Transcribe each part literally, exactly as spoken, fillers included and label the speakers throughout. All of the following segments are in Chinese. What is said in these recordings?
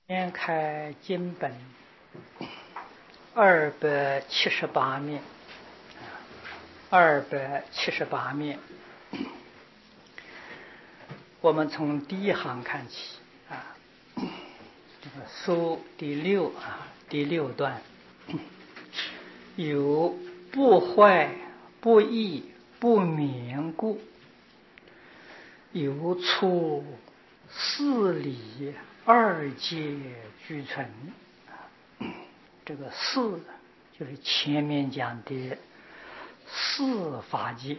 Speaker 1: 先开经本二百七十八面，二百七十八面，我们从第一行看起啊，这个书第六啊，第六段有不坏、不义、不勉故，有出四理二界俱存。这个四就是前面讲的四法界，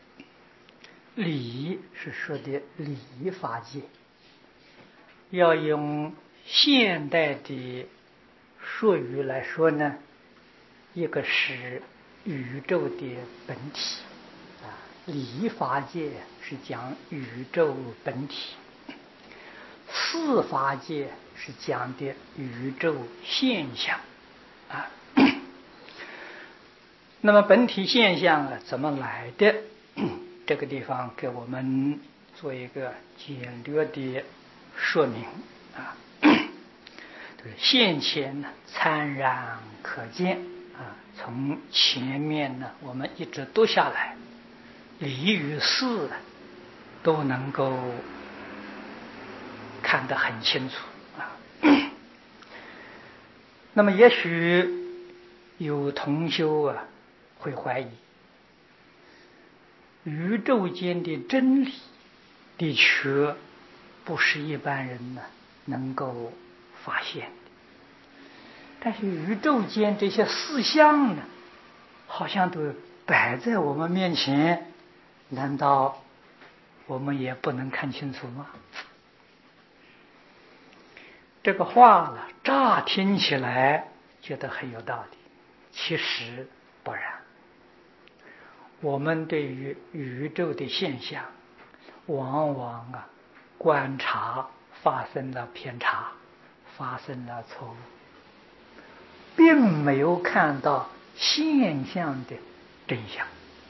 Speaker 1: 理是说的理法界。要用现代的术语来说呢，一个是宇宙的本体啊，理法界是讲宇宙本体，四法界是讲的宇宙现象啊。那么本体现象啊怎么来的？这个地方给我们做一个简略的说明啊。现前呢参然可见啊，从前面呢我们一直读下来，理与事都能够看得很清楚啊。那么也许有同修啊会怀疑，宇宙间的真理的确不是一般人呢能够发现的，但是宇宙间这些事项呢，好像都摆在我们面前，难道我们也不能看清楚吗？这个话了，乍听起来觉得很有道理，其实不然。我们对于宇宙的现象，往往啊观察发生了偏差，发生了错误，并没有看到现象的真相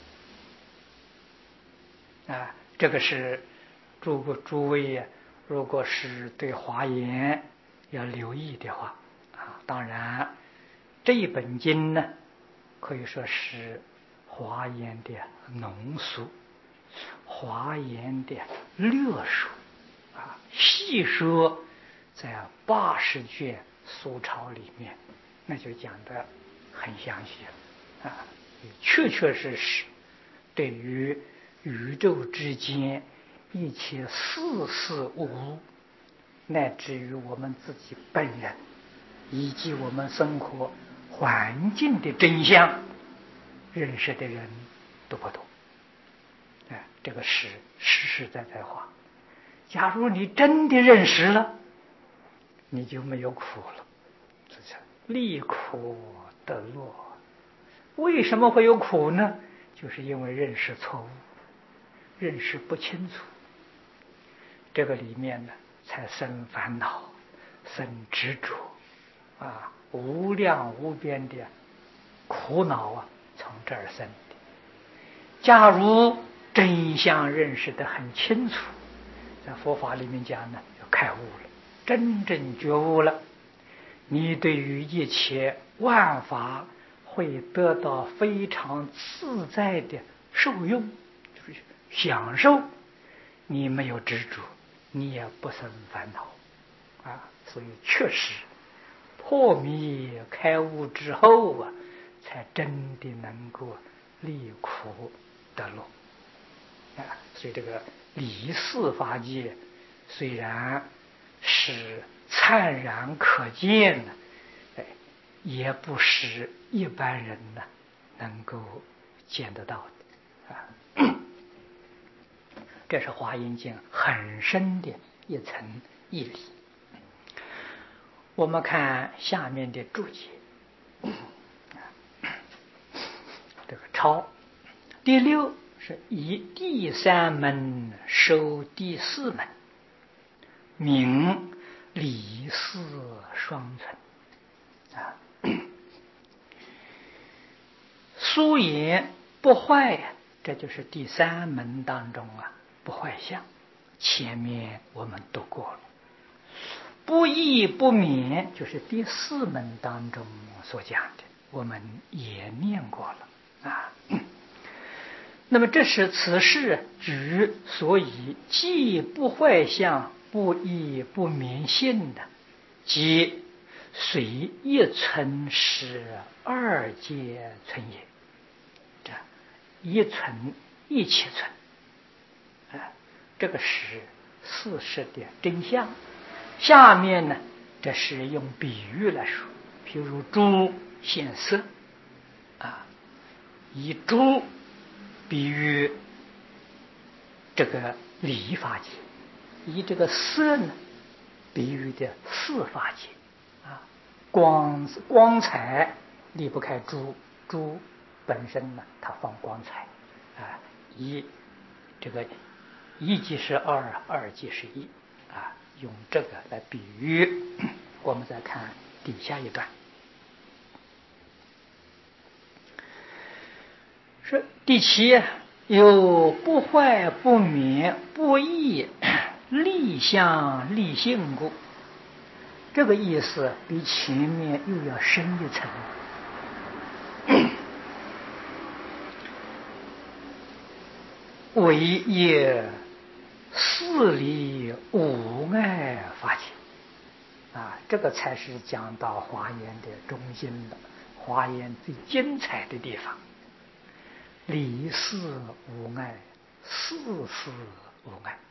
Speaker 1: 啊。这个是诸个诸位如果是对华严要留意的话啊，当然这一本经呢可以说是华严的浓缩，华严的略说啊，细说在八十卷疏钞里面，那就讲得很详细了啊，确确实实对于宇宙之间一切事事物物，乃至于我们自己本人以及我们生活环境的真相，认识的人都不多。哎，这个是实实在在话。假如你真的认识了，你就没有苦了，这叫离苦得乐。为什么会有苦呢？就是因为认识错误，认识不清楚，这个里面呢才生烦恼，生执着啊，无量无边的苦恼啊，从这儿生的。假如真相认识得很清楚，在佛法里面讲呢，就开悟了，真正觉悟了，你对于一切万法会得到非常自在的受用，就是享受，你没有执着，你也不生烦恼啊。所以确实破迷开悟之后啊，才真的能够离苦得乐啊。所以这个理事法界虽然是灿然可见呢，哎，也不是一般人呢能够见得到的啊。这是华严经很深的一层义理。我们看下面的注解，这个抄第六是以第三门收第四门，名理事双存啊。疏言不坏呀，这就是第三门当中啊不坏相，前面我们读过了。 不异不勉，就是第四门当中所讲的，我们也念过了啊。那么这是此事之所以既不坏相，不异不勉性的，即随一存是二界存也。这一存一切存，啊，这个是事实的真相。下面呢，这是用比喻来说，譬如珠现色，啊，以珠比喻这个理法界，以这个色呢比喻的四法界，啊，光光彩离不开珠，珠本身呢它放光彩，啊，一这个一即是二，二即是一，啊，用这个来比喻。我们再看底下一段，说第七，有不坏不灭不异立相立性故。这个意思比前面又要深一层。唯业四理无碍法界，啊，这个才是讲到华严的中心的，华严最精彩的地方。理事无碍，事事无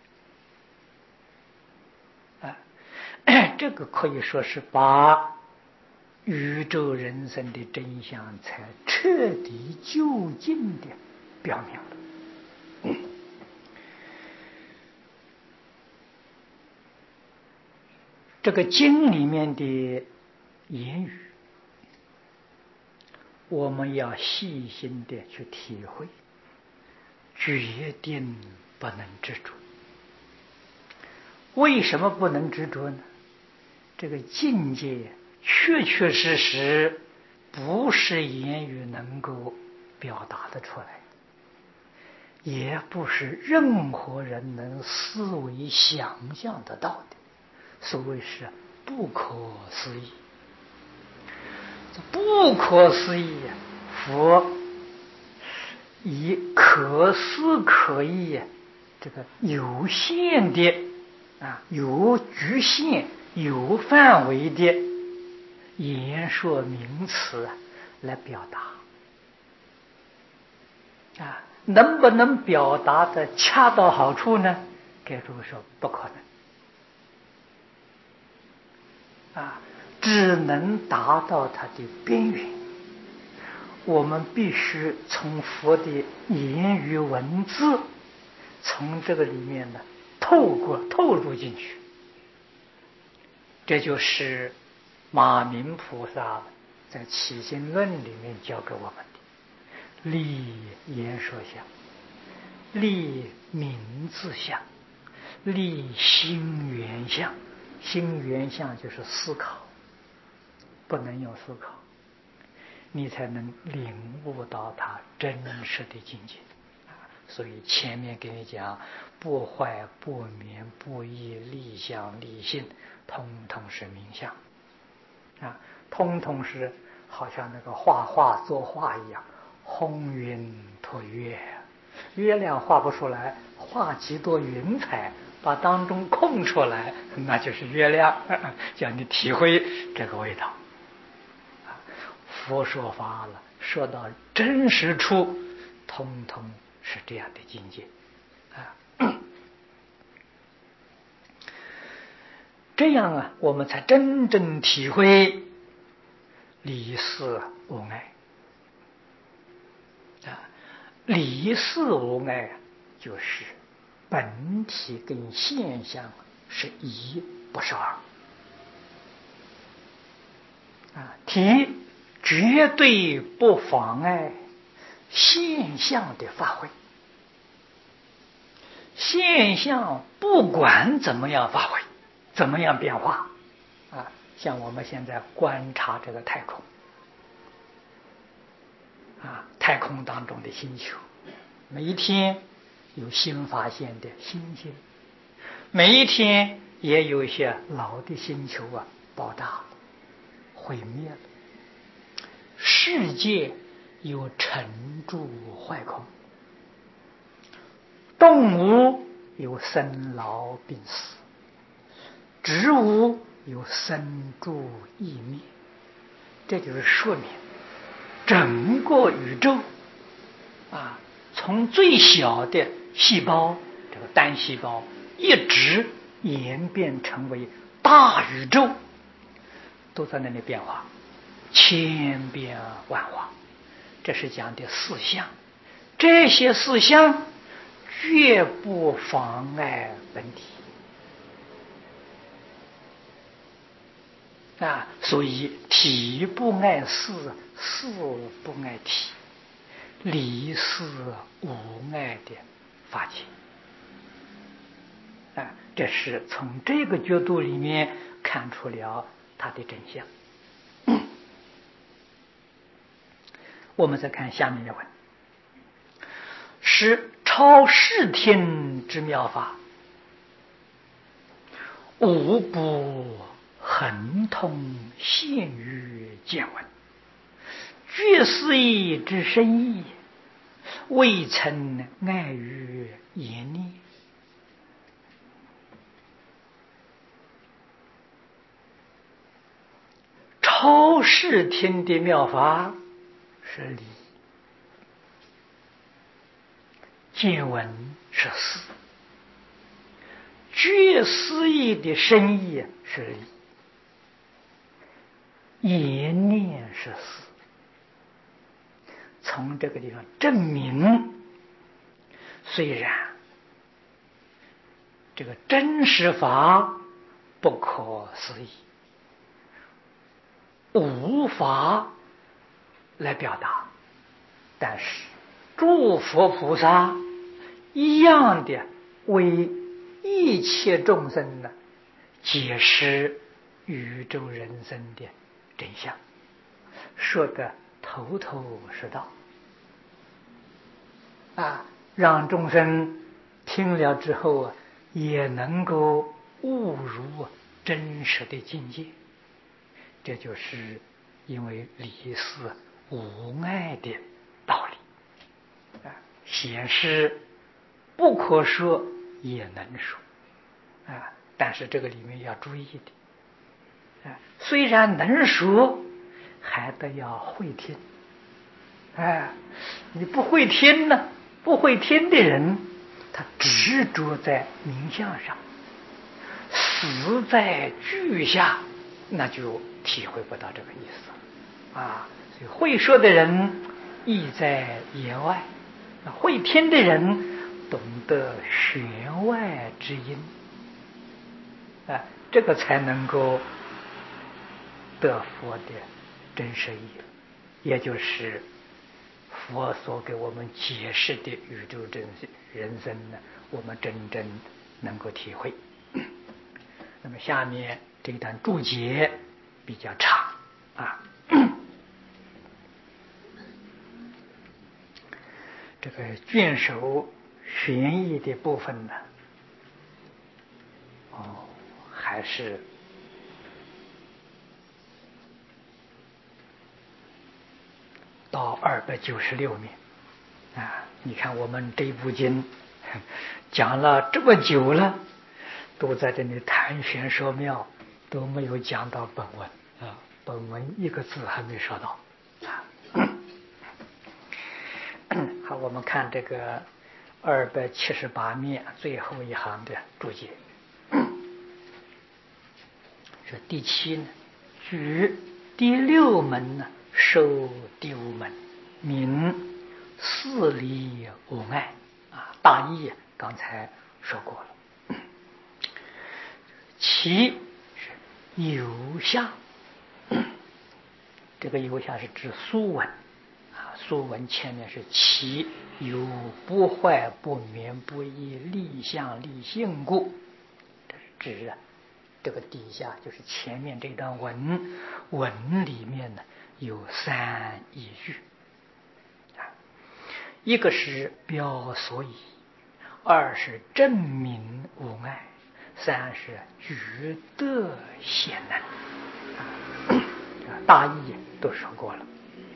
Speaker 1: 碍，啊，这个可以说是把宇宙人生的真相才彻底究竟的表明了。这个经里面的言语，我们要细心的去体会，决定不能执着。为什么不能执着呢？这个境界确确实实不是言语能够表达的出来，也不是任何人能思维想象得到的，所谓是不可思议。不可思议，佛以可思可议这个有限的啊，有局限、有范围的言说名词来表达啊，能不能表达的恰到好处呢？该诸位说不可能啊，只能达到它的边缘。我们必须从佛的言语文字，从这个里面呢透过透入进去。这就是马明菩萨在《起心论》里面教给我们的：立言说相，立名字相，立心缘相。心缘相就是思考，不能用思考，你才能领悟到它真实的境界。所以前面给你讲不坏不灭不异立相立性，通通是名相啊，通通是好像那个画画作画一样，轰云托月，月亮画不出来，画几朵云彩把当中空出来，那就是月亮，叫你体会这个味道。佛说法了，说到真实处，通通是这样的境界啊。这样啊，我们才真正体会理事无碍啊。理事无碍就是本体跟现象是一，不是二啊。体绝对不妨碍现象的发挥，现象不管怎么样发挥，怎么样变化啊，像我们现在观察这个太空啊，太空当中的星球，每一天有新发现的星星，每一天也有一些老的星球啊爆炸毁灭了，世界又沉住坏空，动物有生老病死，植物有生住异灭，这就是说明整个宇宙啊，从最小的细胞，这个单细胞，一直演变成为大宇宙，都在那里变化，千变万化。这是讲的四象，这些四象绝不妨碍本体啊，所以体不碍事，事不碍体，离事无碍的法界啊，这是从这个角度里面看出了它的真相。我们再看下面的文，是超世天之妙法，无不恒通现于见闻，觉思义之深意，未曾碍于言念。超世天的妙法是理，见闻是思，觉思义的深意是理，言念是思。从这个地方证明，虽然这个真实法不可思议，无法来表达，但是诸佛菩萨一样的为一切众生呢解释宇宙人生的真相，说得头头是道啊，让众生听了之后啊，也能够悟入真实的境界。这就是因为理是无碍的道理啊，显示不可说也能说啊，但是这个里面要注意的啊，虽然能说，还得要会听。哎，你不会听呢，不会听的人，他执着在名相上，死在句下，那就体会不到这个意思啊。所以会说的人意在言外，会听的人懂得弦外之音啊，这个才能够得佛的真实意，也就是佛所给我们解释的宇宙真人生呢，我们真正能够体会。那么下面这一段注解比较长啊，这个卷首玄义的部分呢，哦，还是到二百九十六面啊！你看我们这部经讲了这么久了，都在这里谈玄说妙，都没有讲到本文啊，本文一个字还没说到啊。好，我们看这个二百七十八面最后一行的注解，说第七呢，举第六门呢，收第五门，名四理无碍啊，大意刚才说过了。其是有相，这个有相是指书文啊，书文前面是其有不坏不眠不异立相立性故，这是指啊，这个底下就是前面这段文文里面呢有三义句啊，一个是标所以，二是证明无碍， 三是具德显能。啊，大意都说过了。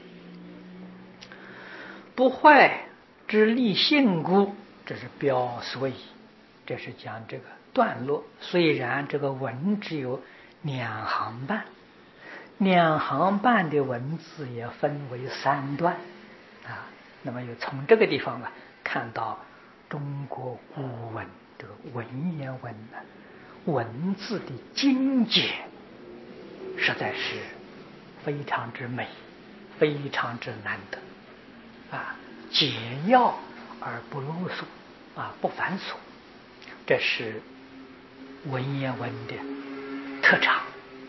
Speaker 1: 不坏之立性故，这是标所以，这是讲这个段落。虽然这个文只有两行半，两行半的文字也分为三段啊。那么又从这个地方啊，看到中国古文的文言文呢，文字的精简实在是非常之美，非常之难得啊，简要而不啰嗦啊，不繁琐，这是文言文的特长。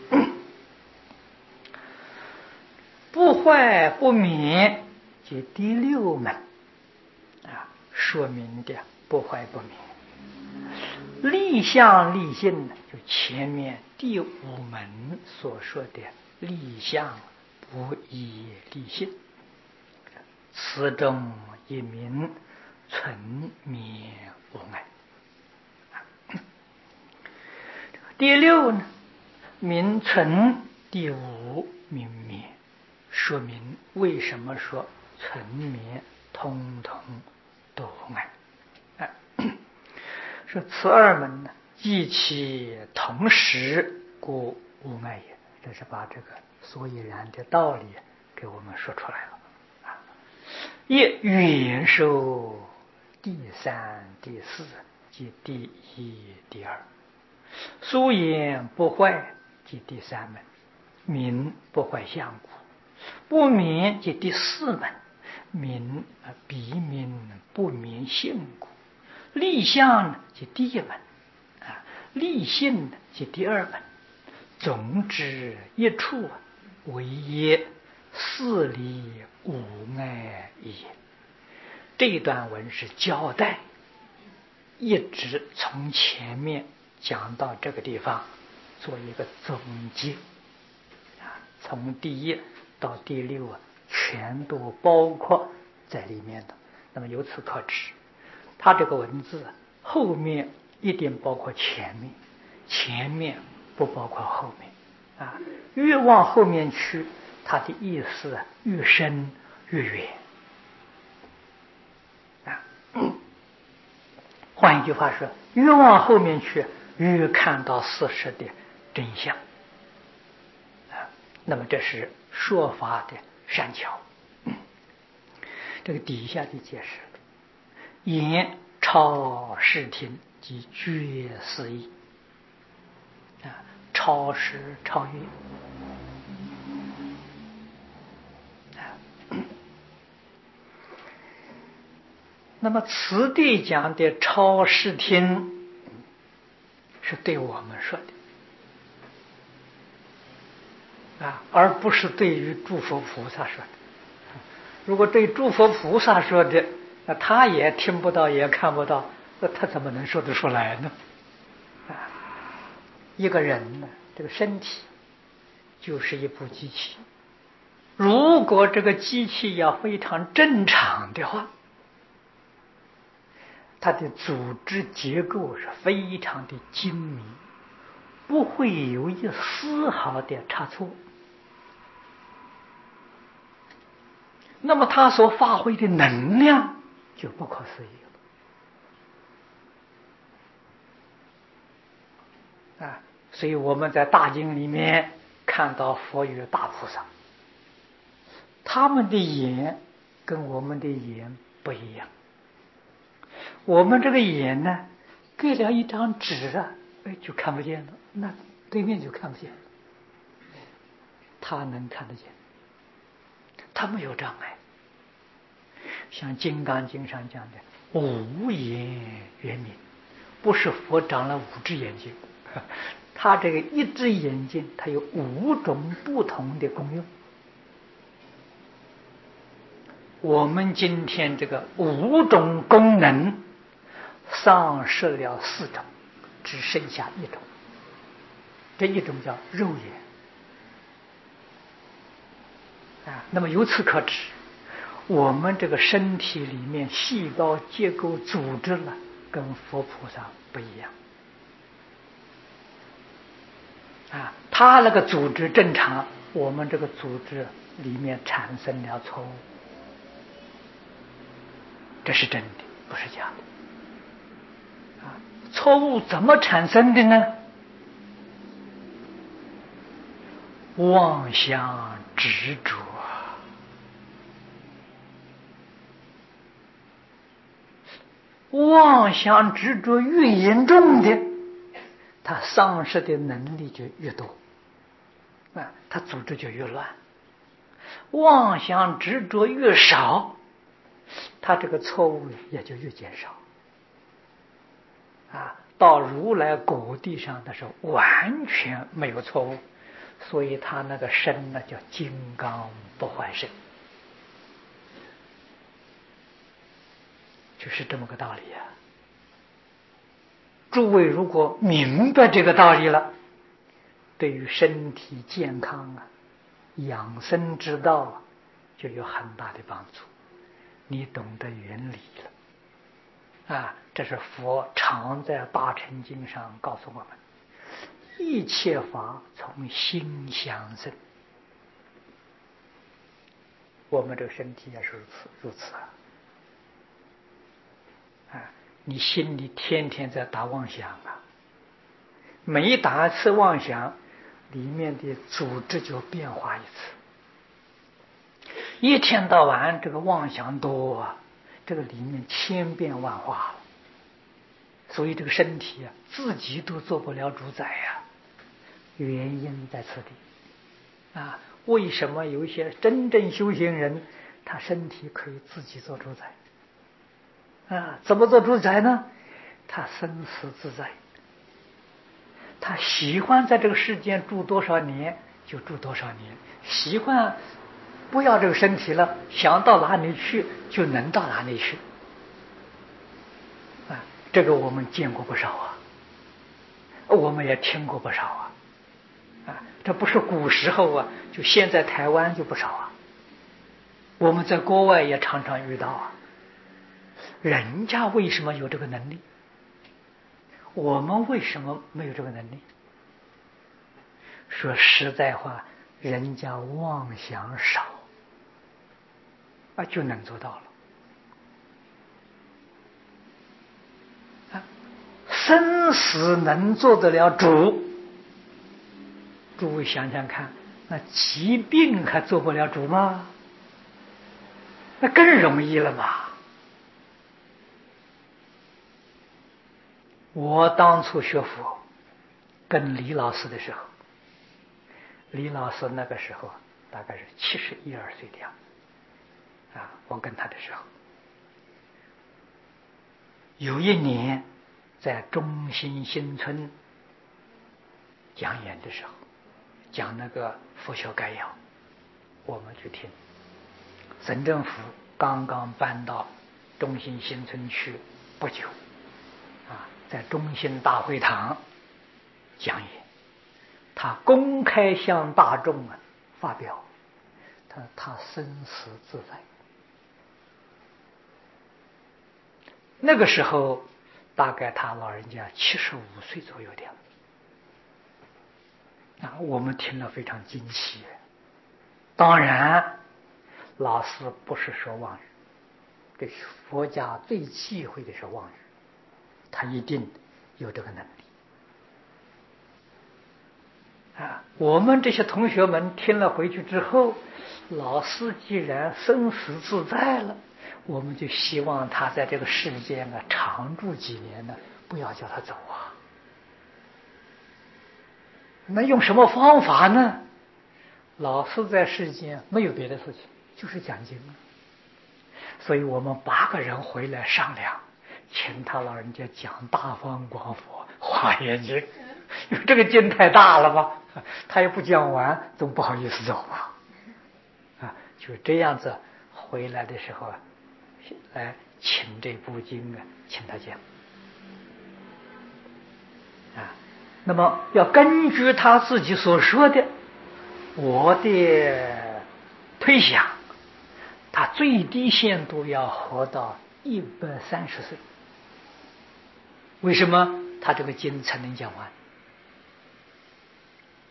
Speaker 1: 不坏不泯，即第六门啊，说明的不坏不泯。立相立性，就前面第五门所说的立相不依立性，此中一名存灭无碍。第六呢，名存；第五名灭，说明为什么说存灭通通都无碍。说此二门呢，异其同时，故无碍也。这是把这个所以然的道理给我们说出来了啊。也远受第三、第四即第一、第二，疏言不坏即第三门，名不坏相故；不泯即第四门，名彼名不泯性故；立相即第一门啊，立性即第二门。总之一处，唯业四理无碍也。这一段文是交代，一直从前面讲到这个地方，做一个总结啊，从第一到第六啊，全都包括在里面的。那么由此可知，他这个文字后面一定包括前面，前面不包括后面啊。越往后面去，它的意思越深越远啊。换一句话说，越往后面去，越看到事实的真相啊。那么这是说法的善巧。这个底下的解释，言超视听即觉思义啊，超是超越啊。那么此地讲的超视听是对我们说的啊，而不是对于诸佛菩萨说的。如果对诸佛菩萨说的，那他也听不到也看不到，那他怎么能说得出来呢？啊，一个人呢，这个身体就是一部机器，如果这个机器要非常正常的话，它的组织结构是非常的精密，不会有一丝毫的差错。那么它所发挥的能量就不可思议了啊！所以我们在大经里面看到佛与大菩萨，他们的眼跟我们的眼不一样。我们这个眼呢，给了一张纸啊，哎，就看不见了，那对面就看不见了。他能看得见，他没有障碍。像《金刚经》上讲的五眼圆明，不是佛长了五只眼睛，他这个一只眼睛，它有五种不同的功用。我们今天这个五种功能丧失了四种，只剩下一种，这一种叫肉眼啊。那么由此可知，我们这个身体里面细胞结构组织了跟佛菩萨不一样啊，他那个组织正常，我们这个组织里面产生了错误，这是真的，不是假的。啊，错误怎么产生的呢？妄想执着，妄想执着越严重的，他丧失的能力就越多，啊，他组织就越乱。妄想执着越少，他这个错误也就越减少。啊，到如来果地上的时候，完全没有错误，所以他那个身呢叫金刚不坏身，就是这么个道理啊。诸位如果明白这个道理了，对于身体健康啊、养生之道啊，就有很大的帮助。你懂得原理了啊！这是佛常在大乘经上告诉我们：一切法从心想生。我们这个身体也是如此如此啊！啊，你心里天天在打妄想啊，每打一次妄想，里面的组织就变化一次。一天到晚这个妄想多啊，这个里面千变万化了，所以这个身体啊，自己都做不了主宰呀、啊。原因在此地啊。为什么有一些真正修行人，他身体可以自己做主宰啊？怎么做主宰呢？他生死自在，他喜欢在这个世间住多少年就住多少年，习惯不要这个身体了，想到哪里去就能到哪里去啊！这个我们见过不少啊，我们也听过不少啊。啊，这不是古时候啊，就现在台湾就不少啊。我们在国外也常常遇到啊。人家为什么有这个能力？我们为什么没有这个能力？说实在话，人家妄想少啊，就能做到了。啊，生死能做得了主。诸位想想看，那疾病还做不了主吗？那更容易了嘛。我当初学佛跟李老师的时候，李老师那个时候大概是七十一二岁的样子啊，我跟他的时候，有一年在中心新村讲演的时候，讲那个佛学概要，我们去听。省政府刚刚搬到中心新村去不久啊，在中心大会堂讲演，他公开向大众啊发表，他他生死自在。那个时候大概他老人家七十五岁左右的样子啊，我们听了非常惊奇。当然，老师不是说妄语，这佛家最忌讳的是妄语，他一定有这个能力啊。我们这些同学们听了回去之后，老师既然生死自在了，我们就希望他在这个世间呢长住几年呢，不要叫他走啊。那用什么方法呢？老师在世间没有别的事情，就是讲经啊。所以我们八个人回来商量，请他老人家讲《大方广佛华严经》，因为这个经太大了吧，他也不讲完，总不好意思走嘛。啊，就这样子回来的时候啊，来请这部经啊，请他讲。啊，那么要根据他自己所说的，我的推想，他最低限度要活到一百三十岁。为什么他这个经才能讲完？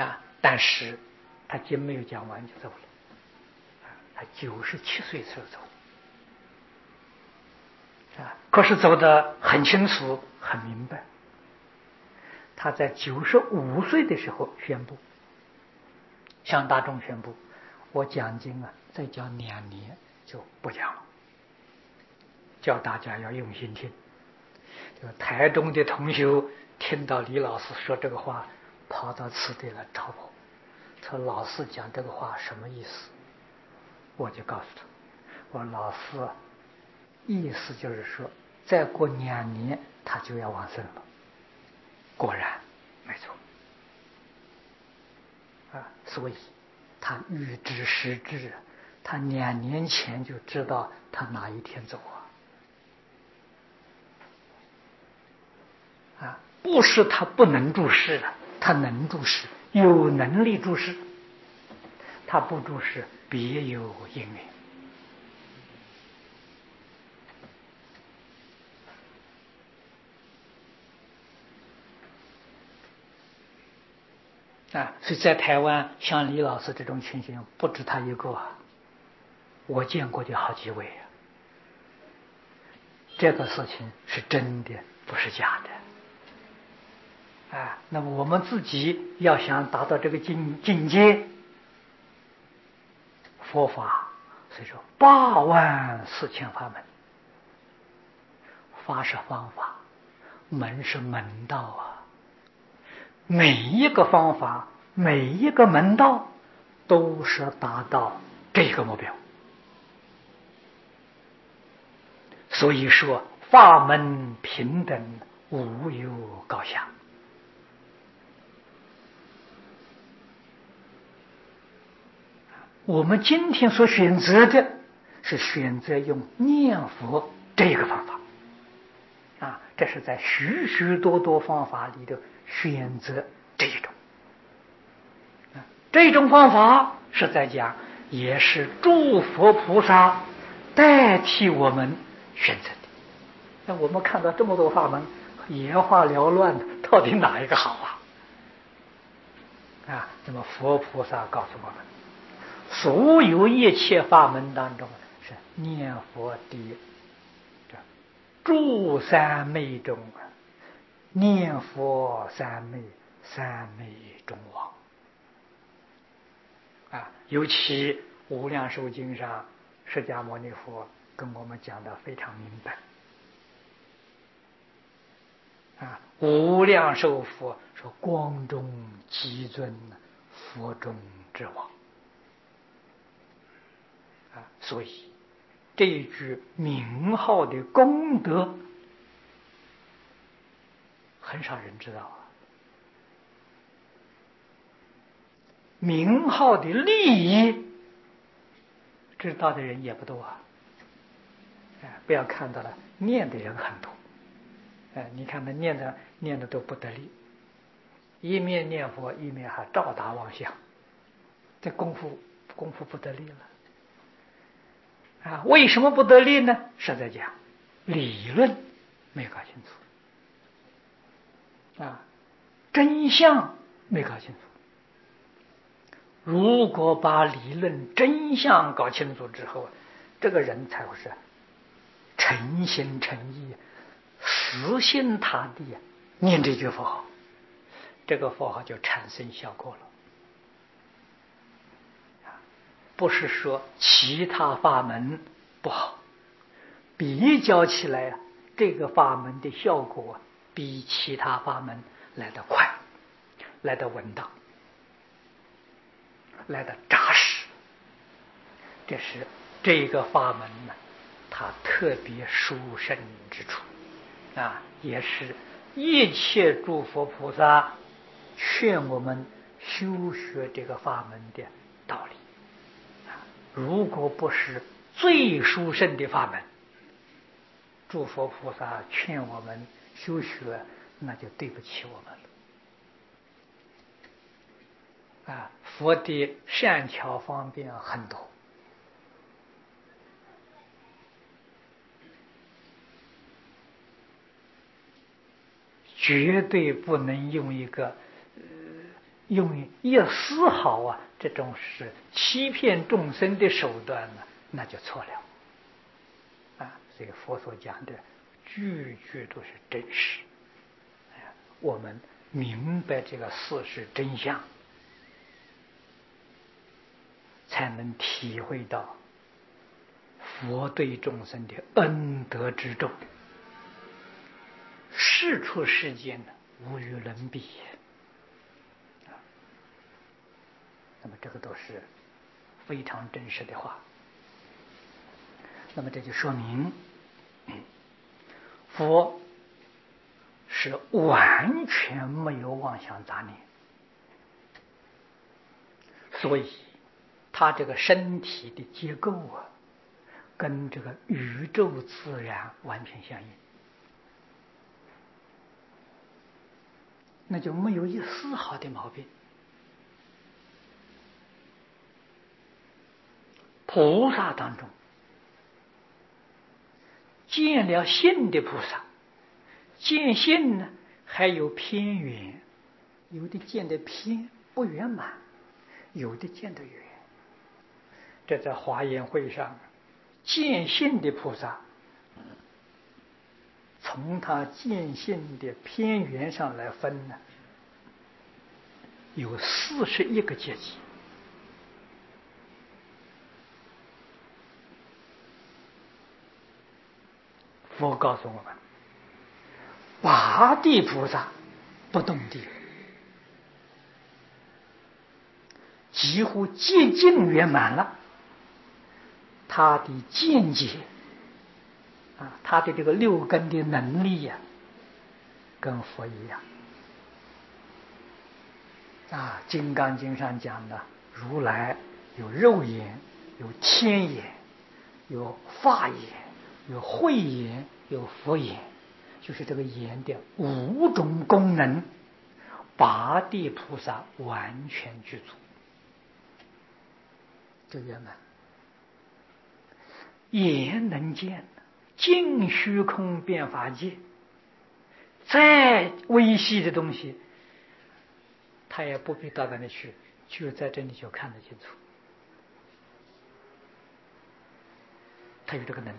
Speaker 1: 啊，但是他经没有讲完就走了，他九十七岁时候走啊，可是走得很清楚很明白。他在九十五岁的时候宣布，向大众宣布，我讲经啊，再讲两年就不讲了，叫大家要用心听。这个台中的同学听到李老师说这个话，跑到祠地来找我，说老师讲这个话什么意思？我就告诉他，我说老师啊，意思就是说再过两年他就要往生了。果然没错啊，所以他预知时至，他两年前就知道他哪一天走啊啊，不是他不能注释了，他能注释，有能力注释，他不注释别有因缘。啊，所以在台湾像李老师这种情形不止他一个，我见过的好几位啊。这个事情是真的，不是假的。啊，那么我们自己要想达到这个境境界，佛法所以说八万四千法门，法是方法，门是门道啊。每一个方法，每一个门道，都是达到这个目标。所以说，法门平等，无有高下。我们今天所选择的是选择用念佛这个方法啊，这是在许许多多方法里头选择这一种。这种方法是在讲，也是诸佛菩萨代替我们选择的。那我们看到这么多法门，眼花缭乱的，到底哪一个好啊？啊，那么佛菩萨告诉我们，所有一切法门当中是念佛第一，诸三昧中念佛三昧，三昧中王啊。尤其无量寿经上，释迦牟尼佛跟我们讲的非常明白啊。无量寿佛说光中极尊，佛中之王啊，所以这一句名号的功德很少人知道啊，名号的利益知道的人也不多啊。不要看到了念的人很多，哎，你看他念的念的都不得力，一面念佛一面还照打妄想，这功夫功夫不得力了啊！为什么不得力呢？是在讲理论没搞清楚啊，真相没搞清楚。如果把理论真相搞清楚之后，这个人才会是诚心诚意、死心塌地念这句佛号，这个佛号就产生效果了。不是说其他法门不好，比较起来，这个法门的效果比其他法门来得快，来得稳当，来得扎实。这是这个法门呢，它特别殊胜之处啊，也是一切诸佛菩萨劝我们修学这个法门的道理。如果不是最殊胜的法门，诸佛菩萨劝我们修学，那就对不起我们了啊！佛的善巧方便很多，绝对不能用一个、呃、 用一丝毫啊这种是欺骗众生的手段呢，那就错了啊！所以佛所讲的句句都是真实。我们明白这个事实真相，才能体会到佛对众生的恩德之重，世出世间呢无与伦比。那么这个都是非常真实的话。那么这就说明佛是完全没有妄想杂念，所以他这个身体的结构啊，跟这个宇宙自然完全相应，那就没有一丝毫的毛病。菩萨当中，见了性的菩萨，见性呢还有偏圆，有的见得偏不圆满，有的见得圆。这在华严会上，见性的菩萨，从他见性的偏圆上来分呢，有四十一个阶级。佛告诉我们，八地菩萨不动地，几乎接近圆满了。他的见解啊，他的这个六根的能力呀、啊，跟佛一样啊。《金刚经》上讲的，如来有肉眼，有天眼，有法眼，有慧眼，有佛眼，就是这个眼的五种功能，八地菩萨完全具足，就圆满。眼能见尽虚空遍法界，再微细的东西，他也不必到那里去，就在这里就看得清楚。他有这个能力。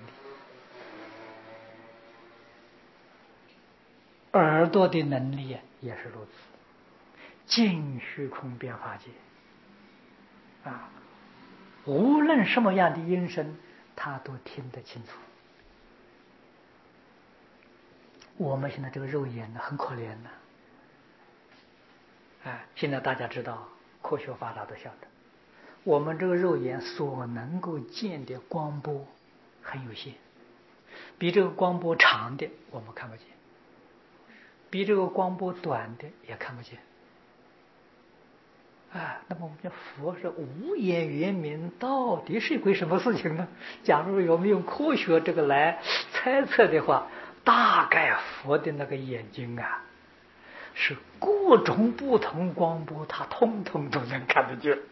Speaker 1: 耳朵的能力也是如此，尽虚空遍法界啊，无论什么样的音声，他都听得清楚。我们现在这个肉眼呢，很可怜的。哎，现在大家知道，科学发达都晓得，我们这个肉眼所能够见的光波很有限，比这个光波长的我们看不见，比这个光波短的也看不见。啊，那么我们讲佛是无眼圆明，到底是一回什么事情呢？假如我们用科学这个来猜测的话，大概佛的那个眼睛啊，是各种不同光波，他通通都能看得见。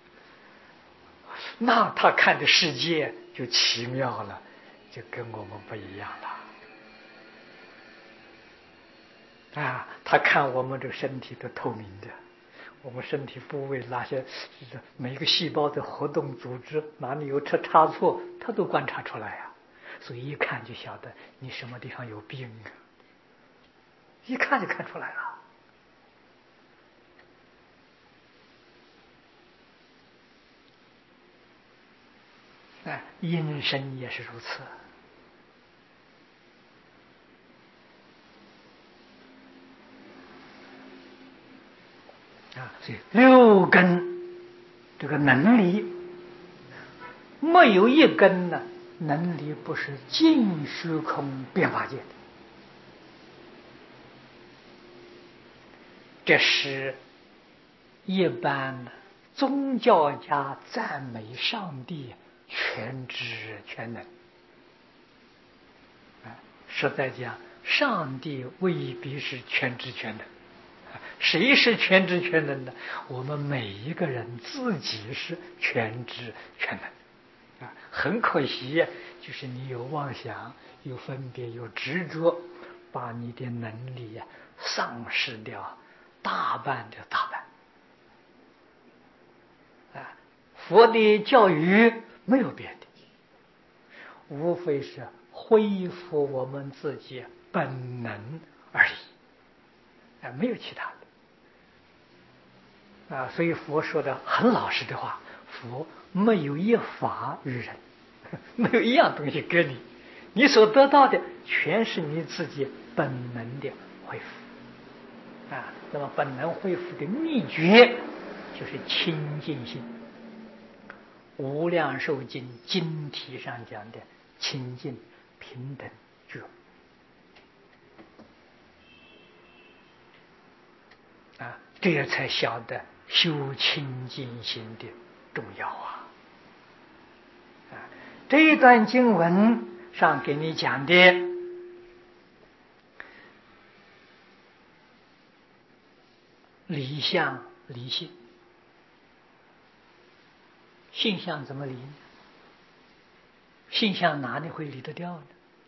Speaker 1: 那他看的世界就奇妙了，就跟我们不一样了。啊，他看我们这个身体都透明的。我们身体部位哪些每一个细胞的活动组织哪里有差差错，他都观察出来啊，所以一看就晓得你什么地方有病啊，一看就看出来了。哎，阴身也是如此。啊，所以六根这个能力，没有一根呢，能力不是尽虚空遍法界的。这是一般宗教家赞美上帝全知全能。实在讲，上帝未必是全知全能。谁是全知全能的？我们每一个人自己是全知全能啊！很可惜，就是你有妄想、有分别、有执着，把你的能力呀丧失掉大半的大半佛的教育没有别的，无非是恢复我们自己本能而已，啊，没有其他的啊。所以佛说的很老实的话，佛没有一法于人，没有一样东西给你，你所得到的全是你自己本能的恢复啊。那么本能恢复的秘诀就是清净心。无量寿经经题上讲的清净平等觉啊，这才晓得修清净心的重要啊！啊，这一段经文上给你讲的离相离性，性相怎么离呢？性相哪里会离得掉呢？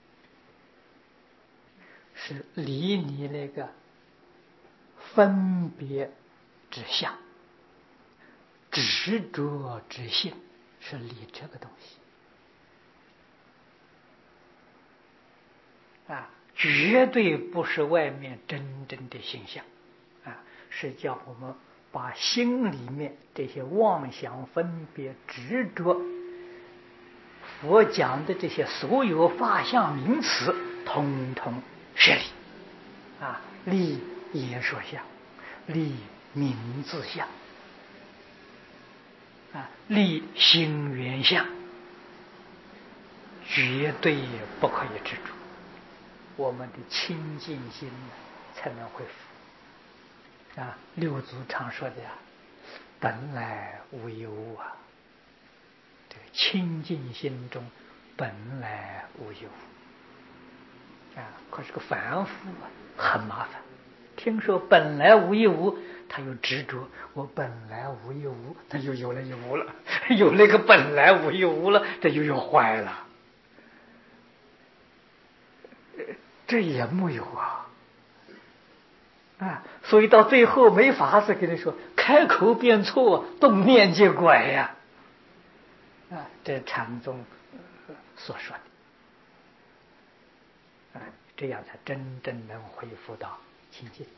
Speaker 1: 是离你那个分别之相，执着之性，是离这个东西啊，绝对不是外面真正的性相啊，是叫我们把心里面这些妄想、分别、执着，佛讲的这些所有法相名词，统统是离啊，离言说相，离名字相啊，离心缘相，绝对不可以执着，我们的清净心才能恢复啊。六祖常说的呀，本来无一物啊，这个清净心中本来无一物啊，可是个凡夫啊，很麻烦。听说本来无一物，他又执着，我本来无一物，他就有了一物了，有那个本来无一物了，这就又坏了。这也没有啊，啊，所以到最后没法子跟你说，开口便错，动念即拐呀，啊，这禅宗所说的，啊，这样才真正能恢复到清净。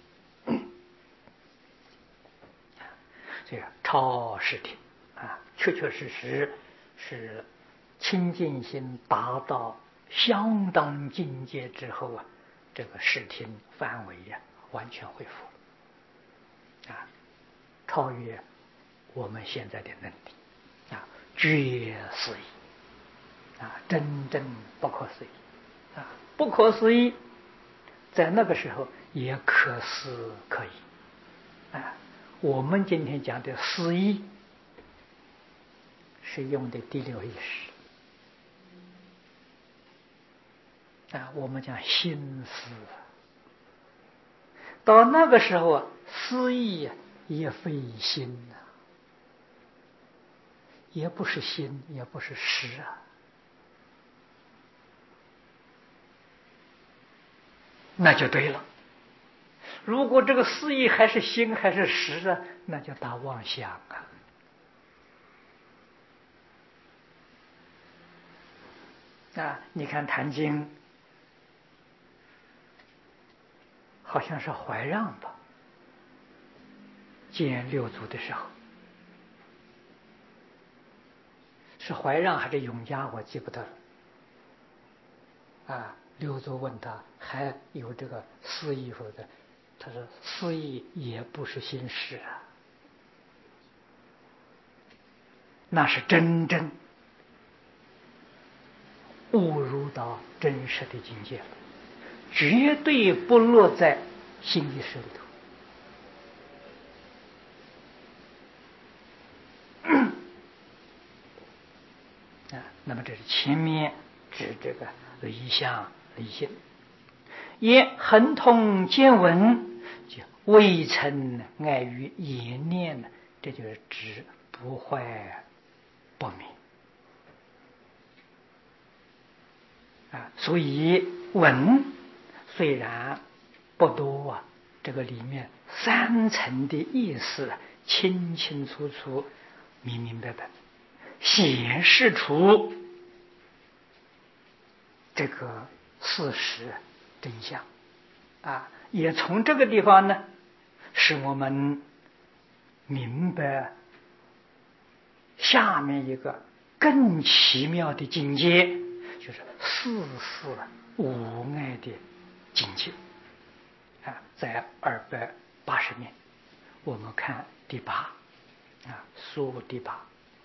Speaker 1: 这个超视听啊，确确实实是清净心达到相当境界之后啊，这个视听范围呀、啊、完全恢复啊，超越我们现在的能力啊，绝思议啊，真正不可思议啊，不可思议，在那个时候也可思可议啊。我们今天讲的思议是用的第六意识啊，我们讲心思，到那个时候啊，思议也非心啊，也不是心，也不是识啊，那就对了。如果这个思议还是心还是识啊，那就大妄想啊。啊，你看《坛经》，好像是怀让吧，见六祖的时候，是怀让还是永嘉，我记不得了。啊，六祖问他还有这个思议否则？他说思议也不是心识啊，那是真正误入到真实的境界了，绝对不落在心意识里头啊。那么这是前面指这个离相离性，也恒通见闻，就未曾碍于言念呢，这就是指不坏不明啊。所以闻虽然不多啊，这个里面三层的意思清清楚楚、明明白白显示出这个事实真相啊，也从这个地方呢，使我们明白下面一个更奇妙的境界，就是事事无碍的境界啊。在二百八十年，我们看第八啊，书第八，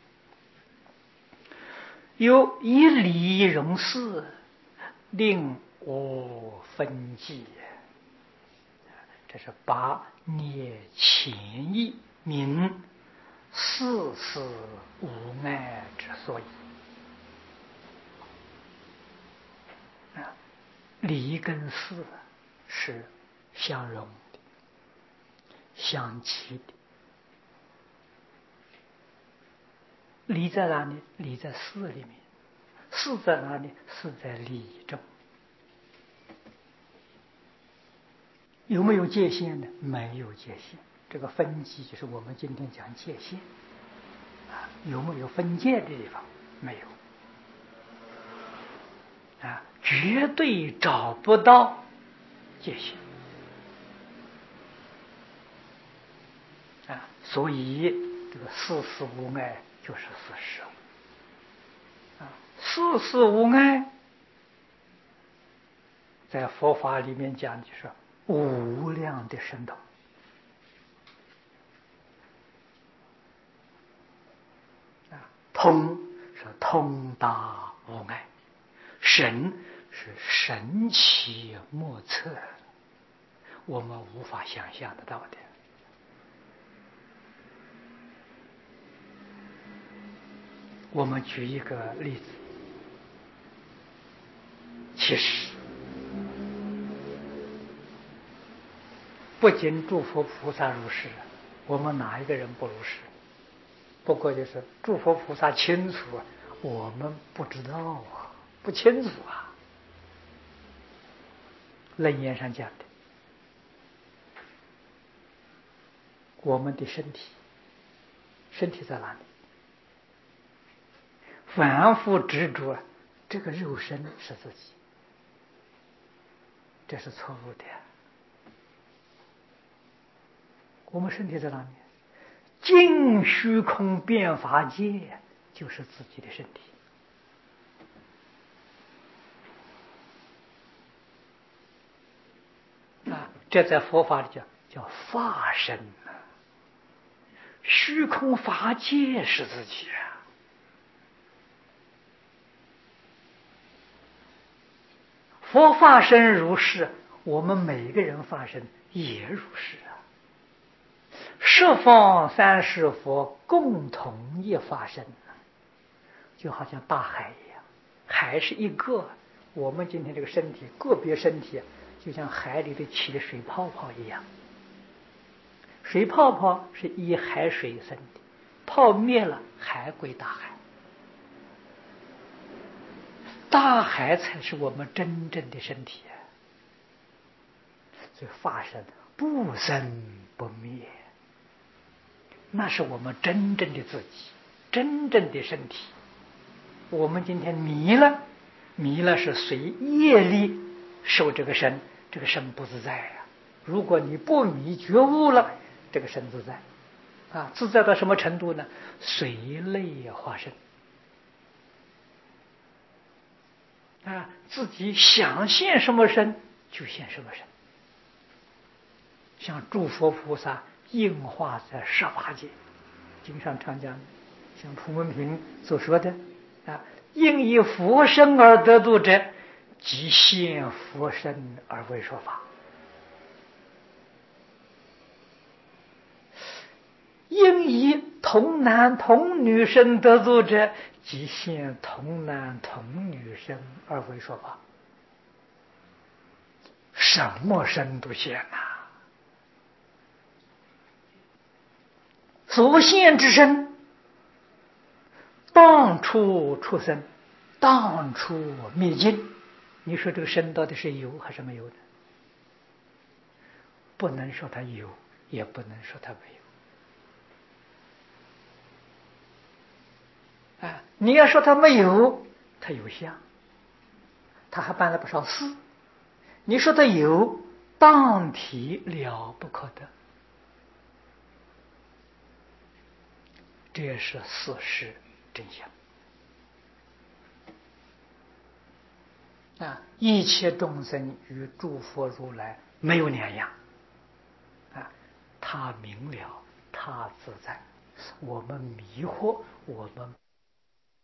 Speaker 1: 有一理容事，令我分际。这是八念前意，名事事无碍之所以。啊，理跟事是相容的、相契的。理在哪里？理在事里面。事在哪里？事在理中。有没有界限呢？没有界限。这个分际就是我们今天讲界限啊，有没有分界的地方？没有啊，绝对找不到界限啊。所以这个事事无碍就是事实啊，事事无碍在佛法里面讲就是无量的神通啊，通是通达无碍，神是神奇莫测，我们无法想象得到的。我们举一个例子，其实不仅诸佛菩萨如是，我们哪一个人不如是？不过就是诸佛菩萨清楚，我们不知道啊，不清楚啊。楞严上讲的，我们的身体，身体在哪里？反复执着这个肉身是自己，这是错误的。我们身体在哪里？尽虚空遍法界就是自己的身体啊，这在佛法里叫叫法身啊，虚空法界是自己啊。佛法身如是，我们每个人法身也如是啊。十方三世佛共同一法身，就好像大海一样，海是一个，我们今天这个身体个别身体就像海里的起的水泡泡一样，水泡泡是以海水生的，泡灭了海归大海，大海才是我们真正的身体啊。所以法身不生不灭，那是我们真正的自己，真正的身体。我们今天迷了，迷了是随业力受这个身，这个身不自在呀、啊。如果你不迷觉悟了，这个身自在啊，自在到什么程度呢？随类化身啊，自己想现什么身就现什么身。像诸佛菩萨应化在十法界，经上常讲，像普门品所说的啊，应以佛身而得度者，即现佛身而为说法；应以童男童女身得度者，即现童男童女身而为说法。什么身都现呐、啊！所现之身，当处出生，当处灭尽。你说这个身到底是有还是没有的？不能说它有，也不能说它没啊，你要说他没有，他有相，他还办了不少事。你说他有，当体了不可得，这是事实真相。啊，一切众生与诸佛如来没有两样。啊，他明了，他自在，我们迷惑，我们